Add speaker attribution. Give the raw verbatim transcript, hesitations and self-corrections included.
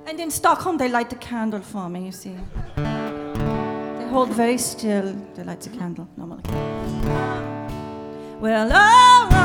Speaker 1: And in Stockholm, they light the candle for me, you see. They hold very still. They light the candle, normally. Well, oh,